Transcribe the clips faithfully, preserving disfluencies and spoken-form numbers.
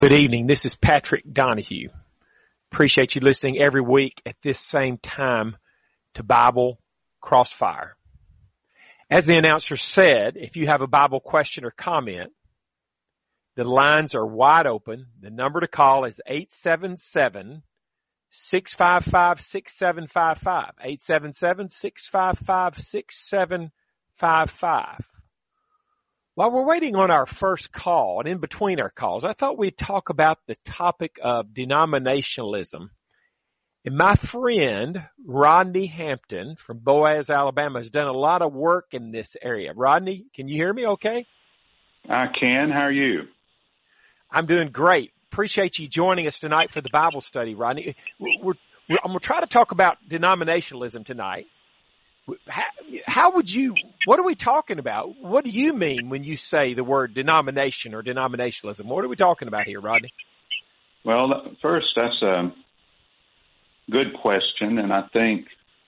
Good evening. This is Patrick Donahue. Appreciate you listening every week at this same time to Bible Crossfire. As the announcer said, if you have a Bible question or comment, the lines are wide open. The number to call is eight seven seven, six five five, six seven five five. eight seven seven, six five five, six seven five five. While we're waiting on our first call and in between our calls, I thought we'd talk about the topic of denominationalism. And my friend, Rodney Hampton from Boaz, Alabama, has done a lot of work in this area. Rodney, can you hear me okay? I can. How are you? I'm doing great. Appreciate you joining us tonight for the Bible study, Rodney. We're, we're, I'm going to try to talk about denominationalism tonight. How, how would you, what are we talking about? What do you mean when you say the word denomination or denominationalism? What are we talking about here, Rodney? Well, first, that's a good question, and I think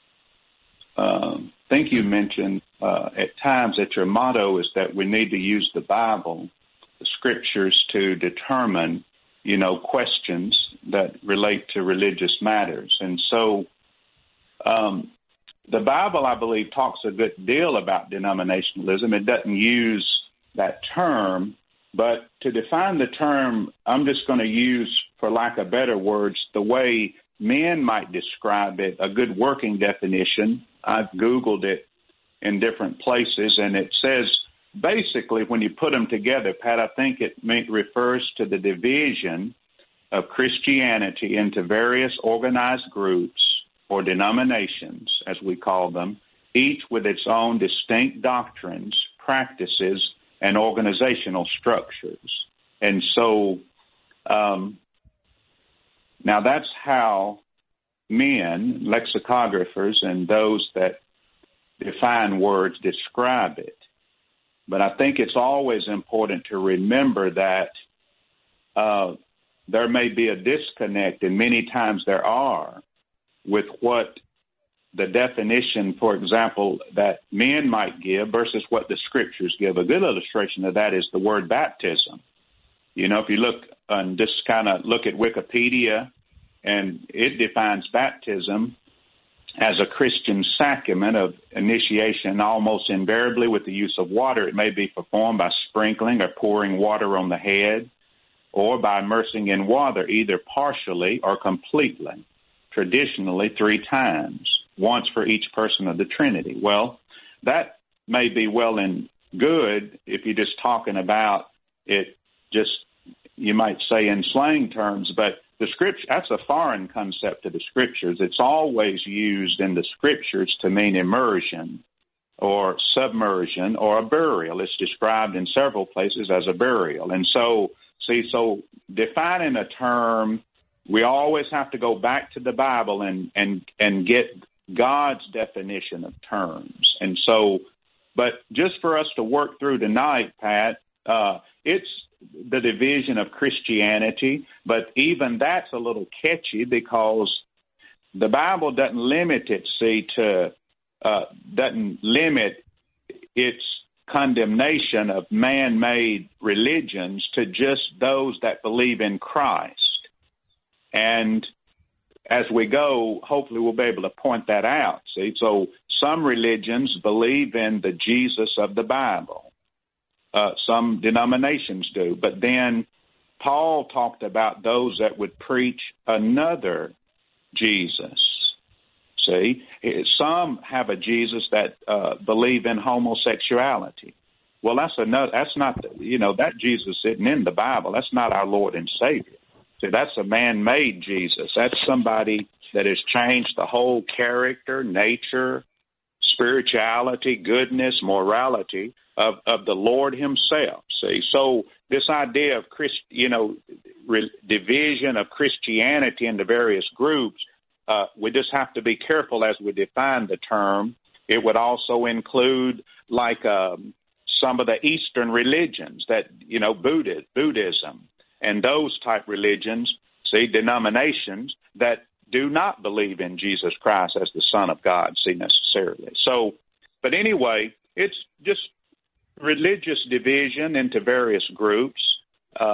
uh, think you mentioned uh, at times that your motto is that we need to use the Bible, the Scriptures, to determine, you know, questions that relate to religious matters. And so um, the Bible, I believe, talks a good deal about denominationalism. It doesn't use that term, but to define the term, I'm just going to use, for lack of better words, the way men might describe it, a good working definition. I've Googled it in different places, and it says, basically, when you put them together, Pat, I think it may, refers to the division of Christianity into various organized groups or denominations, as we call them, each with its own distinct doctrines, practices, and organizational structures. And so um, now that's how men, lexicographers, and those that define words describe it. But I think it's always important to remember that uh, there may be a disconnect, and many times there are, with what the definition, for example, that men might give versus what the Scriptures give. A good illustration of that is the word baptism. You know, if you look and just kind of look at Wikipedia, and it defines baptism as a Christian sacrament of initiation, almost invariably with the use of water. It may be performed by sprinkling or pouring water on the head, or by immersing in water, either partially or completely, traditionally three times, once for each person of the Trinity. Well, that may be well and good if you're just talking about it, just, you might say in slang terms, but the Scripture, that's a foreign concept to the Scriptures. It's always used in the Scriptures to mean immersion or submersion or a burial. It's described in several places as a burial. And so, see, so defining a term, we always have to go back to the Bible and, and, and get God's definition of terms. And so, but just for us to work through tonight, Pat, uh, it's the division of Christianity, but even that's a little catchy because the Bible doesn't limit it, see, to, uh, doesn't limit its condemnation of man-made religions to just those that believe in Christ. And as we go, hopefully we'll be able to point that out. See, so some religions believe in the Jesus of the Bible. Uh, some denominations do. But then Paul talked about those that would preach another Jesus. See, some have a Jesus that uh, believe in homosexuality. Well, that's another. That's not, you know, that Jesus isn't in the Bible. That's not our Lord and Savior. See, that's a man-made Jesus. That's somebody that has changed the whole character, nature, spirituality, goodness, morality of, of the Lord himself. See, so this idea of Christ, you know, re- division of Christianity into various groups, uh, we just have to be careful as we define the term. It would also include like um, some of the Eastern religions that, you know, Buddha, Buddhism and those type religions, see, denominations that do not believe in Jesus Christ as the Son of God, see, necessarily. So, but anyway, it's just religious division into various groups, uh,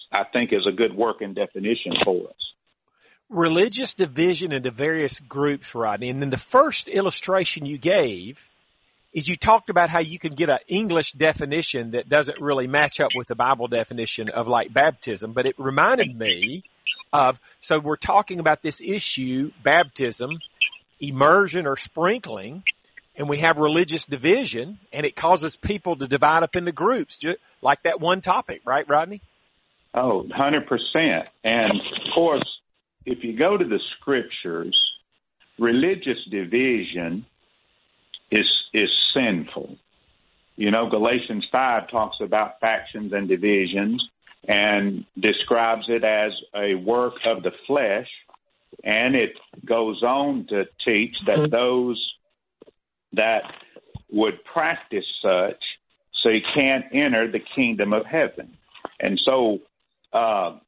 I think, is a good working definition for us. Religious division into various groups, Rodney. And then the first illustration you gave is you talked about how you can get an English definition that doesn't really match up with the Bible definition of like baptism. But it reminded me of, so we're talking about this issue, baptism, immersion or sprinkling, and we have religious division, and it causes people to divide up into groups, just like that one topic, right, Rodney? Oh, one hundred percent. And, of course, if you go to the Scriptures, religious division is is sinful. You know, Galatians five talks about factions and divisions and describes it as a work of the flesh, and it goes on to teach that those that would practice such, so you can't enter the kingdom of heaven. And so uh,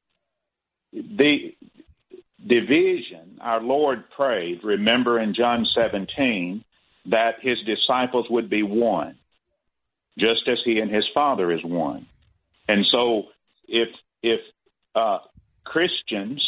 the division, our Lord prayed, remember in John seventeen, that his disciples would be one, just as he and his Father is one. And so if if uh, Christians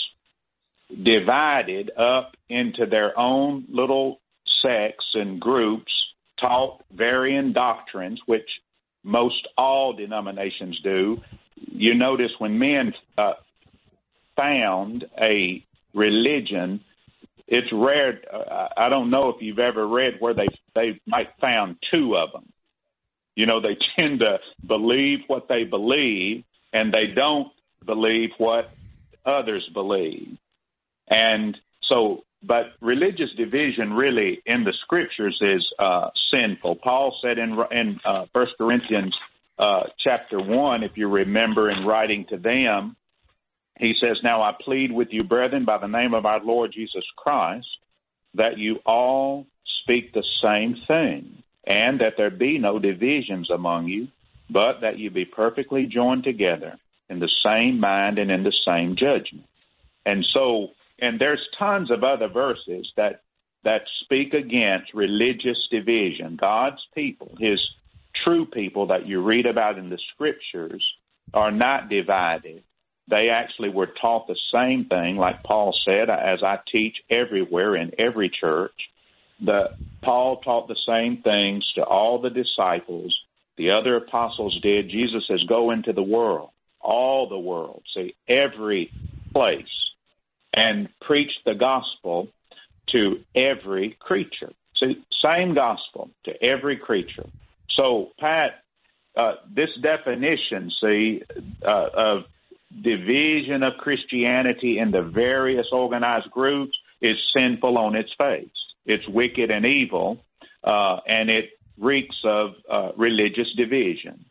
divided up into their own little sects and groups, taught varying doctrines, which most all denominations do, you notice when men uh, found a religion, it's rare. Uh, I don't know if you've ever read where they they might found two of them. You know, they tend to believe what they believe, and they don't believe what others believe. And so, but religious division really in the Scriptures is uh, sinful. Paul said in in uh, First Corinthians uh, chapter one, if you remember, in writing to them, he says, "Now I plead with you, brethren, by the name of our Lord Jesus Christ, that you all speak the same thing, and that there be no divisions among you, but that you be perfectly joined together in the same mind and in the same judgment." And so, and there's tons of other verses that that speak against religious division. God's people, his true people that you read about in the Scriptures, are not divided. They actually were taught the same thing, like Paul said, as I teach everywhere in every church. The, Paul taught the same things to all the disciples. The other apostles did. Jesus says, go into the world, all the world, see, every place, and preach the gospel to every creature. See, same gospel to every creature. So, Pat, uh, this definition, see, uh, of division of Christianity into various organized groups is sinful on its face. It's wicked and evil, uh, and it reeks of uh, religious division.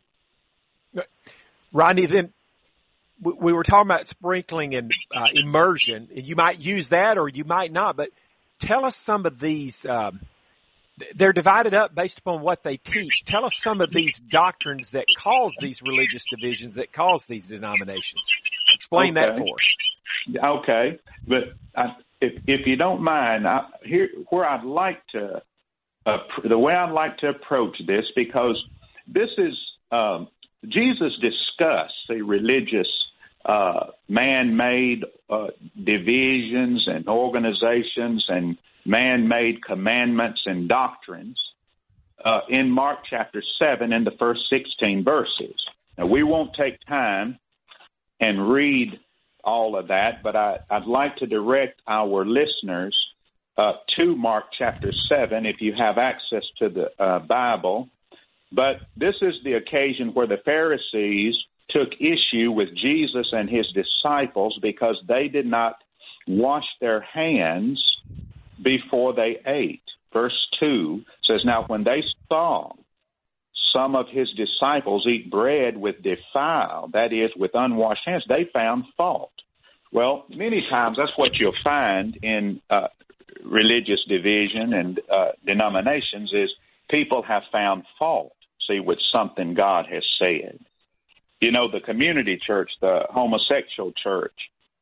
Rodney, then we were talking about sprinkling and uh, immersion. You might use that or you might not, but tell us some of these. Um, they're divided up based upon what they teach. Tell us some of these doctrines that cause these religious divisions, that cause these denominations. Explain okay. that for us. Okay, but I, if if you don't mind, I, here where I'd like to, uh, the way I'd like to approach this, because this is um, Jesus discussed the religious uh, man-made uh, divisions and organizations and man-made commandments and doctrines uh, in Mark chapter seven in the first sixteen verses. Now, we won't take time and read all of that, but I, I'd like to direct our listeners uh, to Mark chapter seven if you have access to the uh, Bible. But this is the occasion where the Pharisees took issue with Jesus and his disciples because they did not wash their hands before they ate. Verse two says, "Now when they saw some of his disciples eat bread with defiled, that is, with unwashed hands, they found fault." Well, many times that's what you'll find in uh, religious division and uh, denominations is people have found fault, see, with something God has said. You know, the community church, the homosexual church,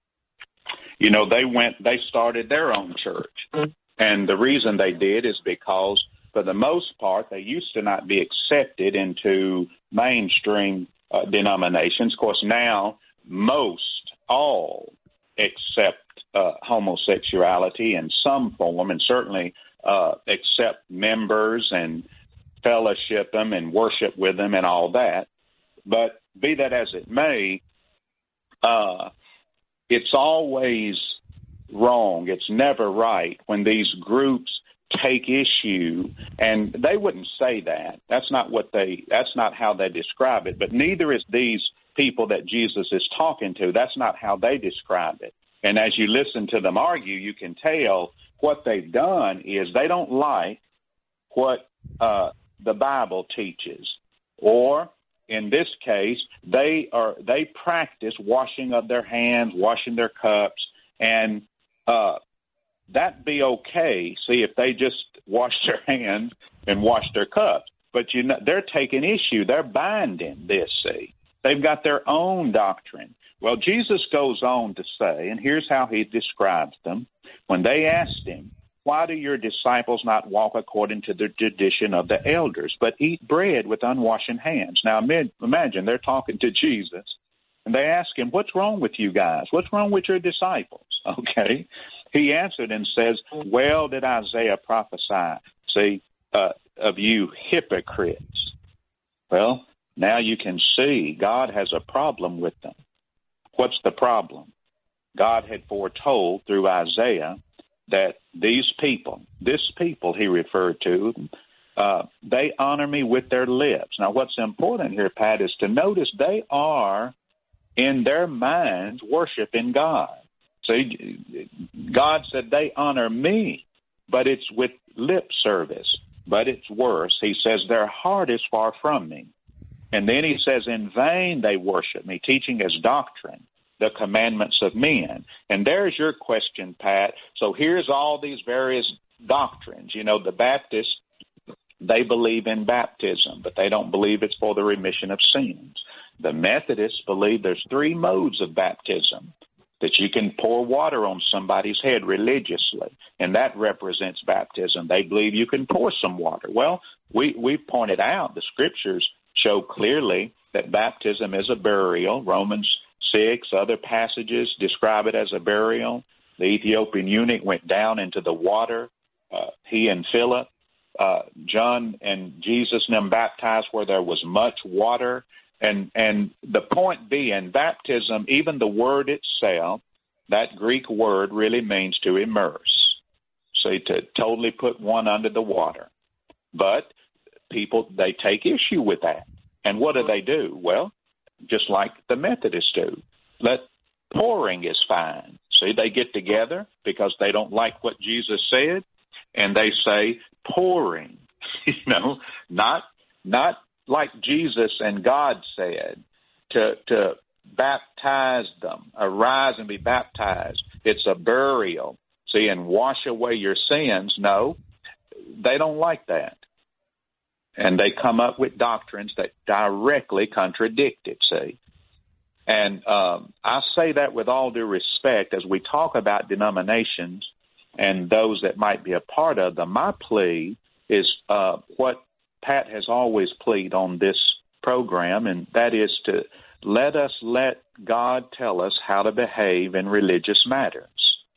you know, they went, they started their own church. And the reason they did is because, for the most part, they used to not be accepted into mainstream uh, denominations. Of course, now most all accept uh, homosexuality in some form, and certainly uh, accept members and fellowship them and worship with them and all that. But be that as it may, uh, it's always wrong. It's never right when these groups take issue, and they wouldn't say that. That's not what they, that's not how they describe it, but neither is these people that Jesus is talking to. That's not how they describe it. And as you listen to them argue, you can tell what they've done is they don't like what uh, the Bible teaches, or in this case, they are they practice washing of their hands, washing their cups, and uh, that'd be okay. See, if they just wash their hands and wash their cups, but you know they're taking issue. They're binding this. See, they've got their own doctrine. Well, Jesus goes on to say, and here's how he describes them. When they asked him, "Why do your disciples not walk according to the tradition of the elders, but eat bread with unwashed hands?" Now, imagine they're talking to Jesus, and they ask him, "What's wrong with you guys? What's wrong with your disciples?" Okay. He answered and says, "Well did Isaiah prophesy, see, uh, of you hypocrites." Well, now you can see God has a problem with them. What's the problem? God had foretold through Isaiah that these people, this people he referred to, uh, they honor me with their lips. Now, what's important here, Pat, is to notice they are, in their minds, worshiping God. See, God said they honor me, but it's with lip service. But it's worse. He says their heart is far from me. And then he says, in vain they worship me, teaching as doctrine the commandments of men. And there's your question, Pat. So here's all these various doctrines. You know, the Baptists, they believe in baptism, but they don't believe it's for the remission of sins. The Methodists believe there's three modes of baptism, that you can pour water on somebody's head religiously, and that represents baptism. They believe you can pour some water. Well, we, we pointed out the scriptures show clearly that baptism is a burial. Romans six, other passages describe it as a burial. The Ethiopian eunuch went down into the water, uh, he and Philip. Uh, John and Jesus and them baptized where there was much water. And and the point being, baptism, even the word itself, that Greek word really means to immerse. See, to totally put one under the water. But people, they take issue with that. And what do they do? Well, just like the Methodists do. Let pouring is fine. See, they get together because they don't like what Jesus said, and they say pouring. you know, not not like Jesus and God said to to baptize them, arise and be baptized. It's a burial. See, and wash away your sins. No, they don't like that. And they come up with doctrines that directly contradict it, see. And um, I say that with all due respect as we talk about denominations and those that might be a part of them. My plea is uh, what Pat has always pleaded on this program, and that is to let us let God tell us how to behave in religious matters.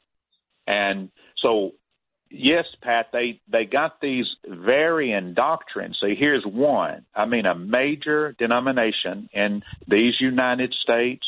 And so, yes, Pat, they, they got these varying doctrines. See, here's one. I mean, a major denomination in these United States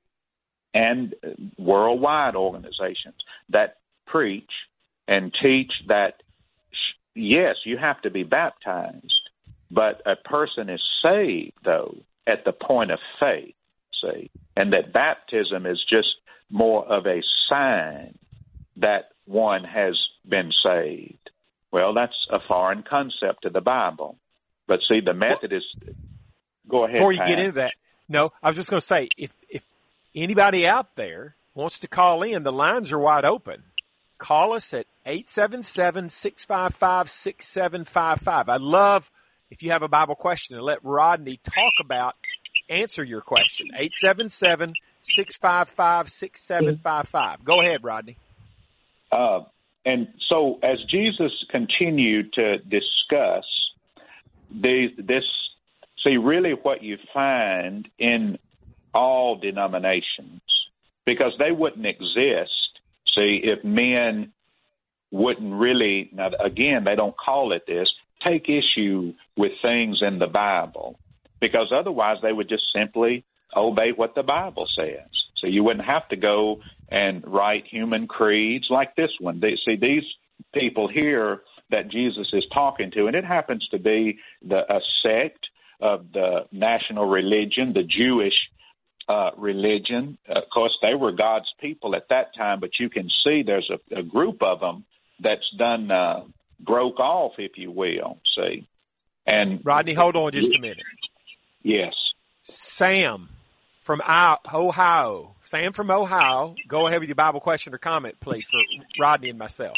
and worldwide organizations that preach and teach that, yes, you have to be baptized, but a person is saved, though, at the point of faith, see, and that baptism is just more of a sign that one has been saved. Well, that's a foreign concept to the Bible. But see, the Methodists, go ahead, Before you Pat. get into that, no, I was just going to say, if if anybody out there wants to call in, the lines are wide open. Call us at eight seven seven, six five five, six seven five five. I'd love, if you have a Bible question, to let Rodney talk about, answer your question. eight seven seven, six five five, six seven five five. Go ahead, Rodney. Uh, and so as Jesus continued to discuss the, this, see, really what you find in all denominations, because they wouldn't exist, see, if men wouldn't really, now again, they don't call it this, take issue with things in the Bible, because otherwise they would just simply obey what the Bible says. So you wouldn't have to go and write human creeds like this one. They, see, these people here that Jesus is talking to, and it happens to be the a sect of the national religion, the Jewish uh, religion. Uh, of course, they were God's people at that time, but you can see there's a, a group of them that's done uh, broke off, if you will. See, and Rodney, hold on just a minute. Yes, Sam from Ohio. Sam from Ohio. Go ahead with your Bible question or comment, please, for Rodney and myself.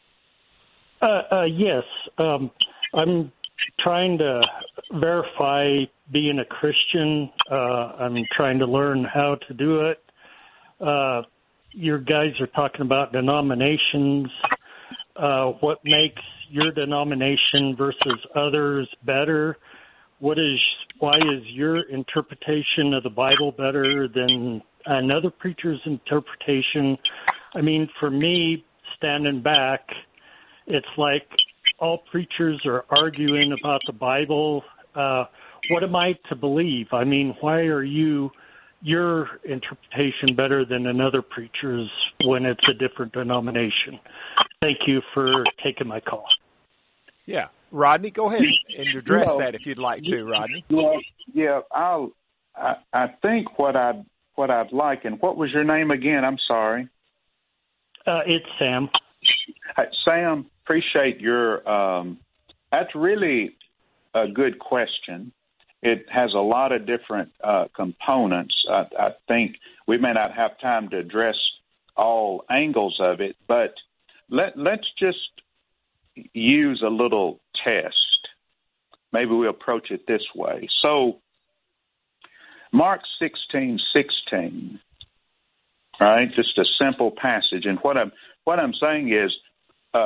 Uh, uh, yes, um, I'm trying to verify being a Christian. Uh, I'm trying to learn how to do it. Uh, your guys are talking about denominations. Uh, what makes your denomination versus others better? What is, why is your interpretation of the Bible better than another preacher's interpretation? I mean, for me, standing back, it's like all preachers are arguing about the Bible. Uh, what am I to believe? I mean, why are you, your interpretation better than another preacher's when it's a different denomination? Thank you for taking my call. Yeah. Rodney, go ahead and address you know, that if you'd like to, Rodney. Well, yeah, I'll, I, I think what I'd, what I'd like, and what was your name again? I'm sorry. Uh, it's Sam. Uh, Sam, appreciate your, um, that's really a good question. It has a lot of different uh, components. I, I think we may not have time to address all angles of it, but let, let's just use a little test. Maybe we approach it this way. So, Mark sixteen sixteen, right? Just a simple passage. And what I'm what I'm saying is, uh,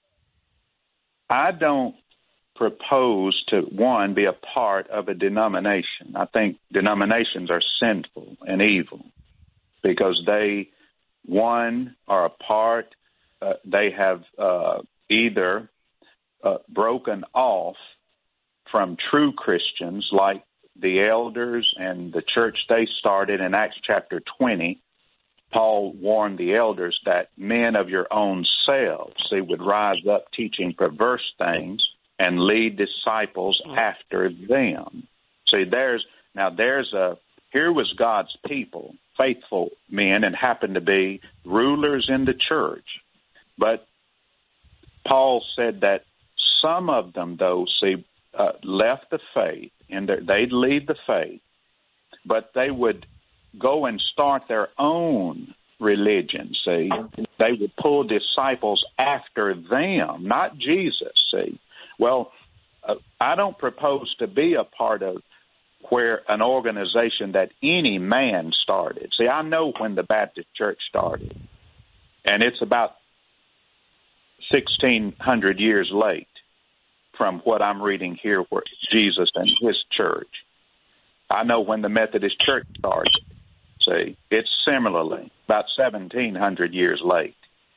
I don't propose to, one, be a part of a denomination. I think denominations are sinful and evil because they, one, are a part, uh, they have uh, either uh, broken off from true Christians like the elders and the church they started in Acts chapter twenty. Paul warned the elders that men of your own selves, they would rise up teaching perverse things and lead disciples after them. See, there's, now there's a, here was God's people, faithful men, and happened to be rulers in the church. But Paul said that some of them, though, see, uh, left the faith, and they'd leave the faith, but they would go and start their own religion, see. They would pull disciples after them, not Jesus, see. Well, uh, I don't propose to be a part of where an organization that any man started. See, I know when the Baptist Church started, and it's about sixteen hundred years late from what I'm reading here, where Jesus and his church. I know when the Methodist Church started. See, it's similarly about seventeen hundred years late.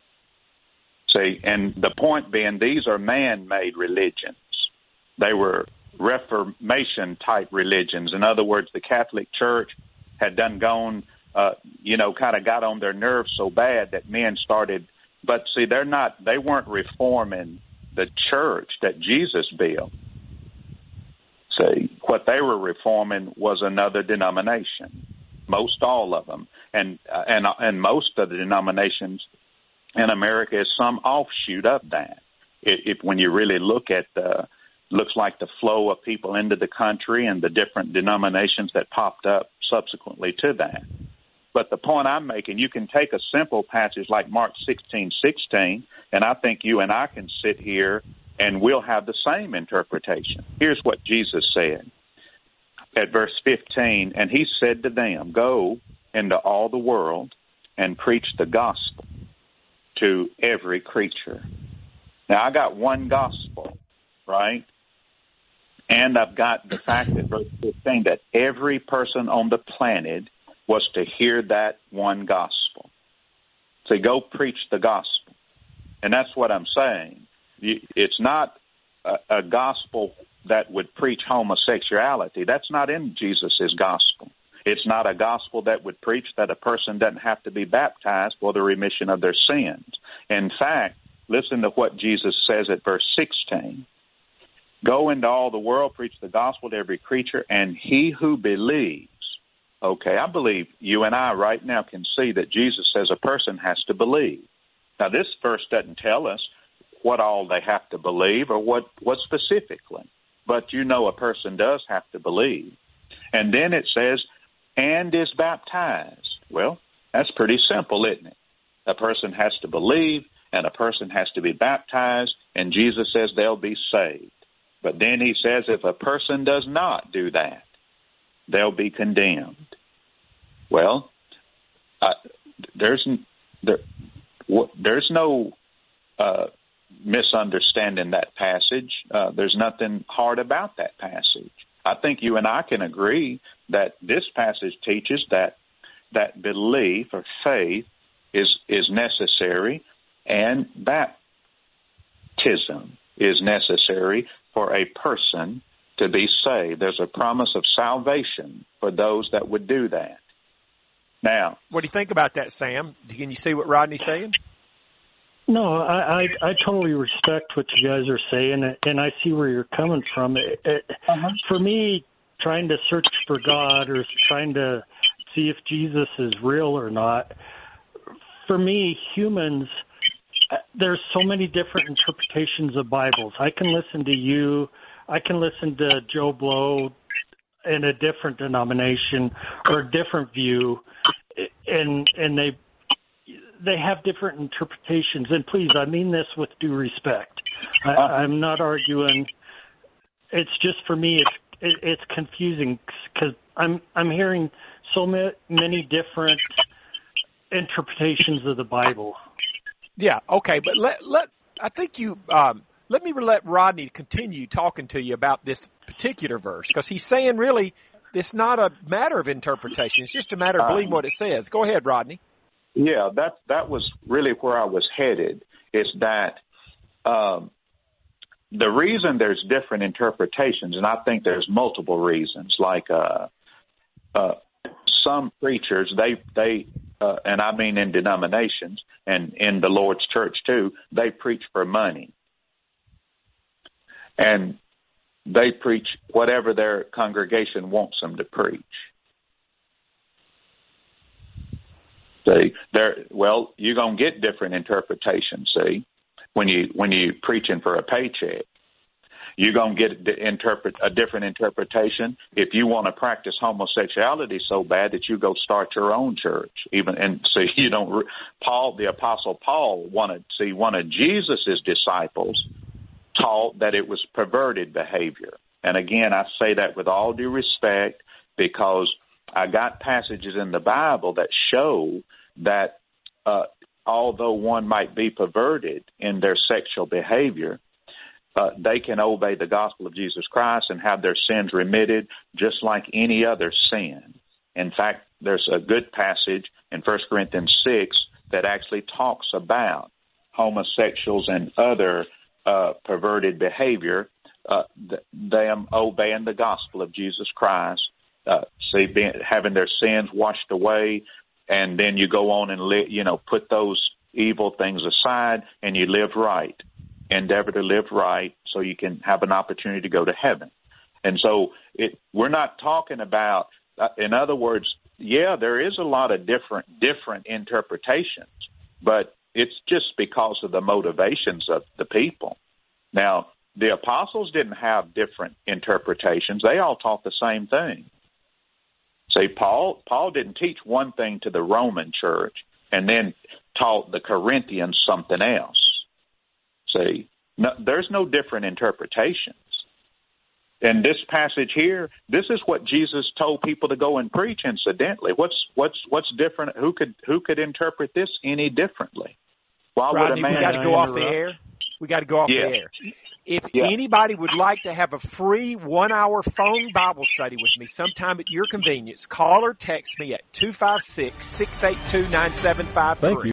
See, and the point being, these are man-made religions. They were Reformation-type religions. In other words, the Catholic Church had done gone, uh, you know, kind of got on their nerves so bad that men started. But see, they're not. They weren't reforming the church that Jesus built. See, what they were reforming was another denomination. Most all of them, and uh, and and most of the denominations in America is some offshoot of that. It, it, when you really look at the, looks like the flow of people into the country and the different denominations that popped up subsequently to that. But the point I'm making, you can take a simple passage like Mark sixteen sixteen, and I think you and I can sit here and we'll have the same interpretation. Here's what Jesus said at verse fifteen, and he said to them, go into all the world and preach the gospel to every creature. Now, I got one gospel, right? And I've got the fact that verse fifteen, that every person on the planet was to hear that one gospel. So go preach the gospel. And that's what I'm saying. It's not a, a gospel that would preach homosexuality. That's not in Jesus' gospel. It's not a gospel that would preach that a person doesn't have to be baptized for the remission of their sins. In fact, listen to what Jesus says at verse sixteen. Go into all the world, preach the gospel to every creature, and he who believes. Okay, I believe you and I right now can see that Jesus says a person has to believe. Now, this verse doesn't tell us what all they have to believe or what, what specifically, but you know a person does have to believe. And then it says, and is baptized. Well, that's pretty simple, isn't it? A person has to believe, and a person has to be baptized, and Jesus says they'll be saved. But then he says if a person does not do that, they'll be condemned. Well, uh, there's there, w- there's no uh, misunderstanding that passage. Uh, there's nothing hard about that passage. I think you and I can agree that this passage teaches that that belief or faith is is necessary, and baptism is necessary for a person to be saved. There's a promise of salvation for those that would do that. Now, what do you think about that, Sam? Can you see what Rodney's saying? No, I, I I totally respect what you guys are saying, and I see where you're coming from. It, it, uh-huh. For me, trying to search for God or trying to see if Jesus is real or not, for me, humans, there's so many different interpretations of Bibles. I can listen to you. I can listen to Joe Blow in a different denomination or a different view, and and they they have different interpretations. And please, I mean this with due respect. I, I'm not arguing. It's just for me, it's it, it's confusing because I'm I'm hearing so many different interpretations of the Bible. Yeah, okay, but let let I think you um, let me let Rodney continue talking to you about this particular verse, because he's saying really it's not a matter of interpretation; it's just a matter of believing what it says. Go ahead, Rodney. Yeah, that that was really where I was headed. Is that um, the reason there's different interpretations, and I think there's multiple reasons. Like uh, uh, some preachers, they they. Uh, and I mean in denominations and in the Lord's church too, they preach for money. And they preach whatever their congregation wants them to preach. See, they're, well, you're going to get different interpretations, see, when, you, when you're preaching for a paycheck. You're going to get interpret a different interpretation if you want to practice homosexuality so bad that you go start your own church. Even and see, you don't. Paul, the Apostle Paul, wanted see one of Jesus's disciples taught that it was perverted behavior. And again, I say that with all due respect because I got passages in the Bible that show that uh, although one might be perverted in their sexual behavior, Uh, they can obey the gospel of Jesus Christ and have their sins remitted just like any other sin. In fact, there's a good passage in First Corinthians six that actually talks about homosexuals and other uh, perverted behavior, uh, th- them obeying the gospel of Jesus Christ, uh, see, being, having their sins washed away, and then you go on and li- you know put those evil things aside and you live right. Endeavor to live right so you can have an opportunity to go to heaven. And so it, we're not talking about, uh, in other words, yeah, there is a lot of different different interpretations, but it's just because of the motivations of the people. Now, the apostles didn't have different interpretations. They all taught the same thing. See, Paul, Paul didn't teach one thing to the Roman church and then taught the Corinthians something else. See, no, there's no different interpretations. In this passage here, this is what Jesus told people to go and preach. Incidentally, what's what's what's different? Who could who could interpret this any differently? Why Rodney, would a man? We got to go off the air. We got to go off yes. the air. If Yeah. anybody would like to have a free one-hour phone Bible study with me sometime at your convenience, call or text me at two five six, six eight two, nine seven five three. Thank you.